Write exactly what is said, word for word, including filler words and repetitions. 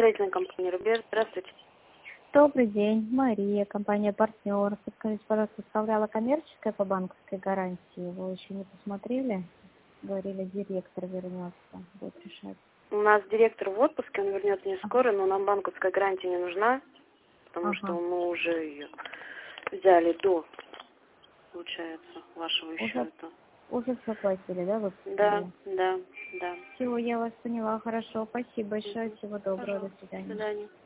строительная компания «Рубеж». Здравствуйте. Добрый день, Мария, компания «Партнер». Подскажите, пожалуйста, составляла коммерческая по банковской гарантии. Вы еще не посмотрели? Говорили, директор вернется, будет решать. У нас директор в отпуске, он вернется не скоро, но нам банковская гарантия не нужна, потому Ага. что мы уже ее взяли до, получается, вашего Уже, счета. уже все платили, да? Вы Да, да, да. Все, я вас поняла. Хорошо, спасибо большое. Всего доброго. До Пожалуйста, до свидания. свидания.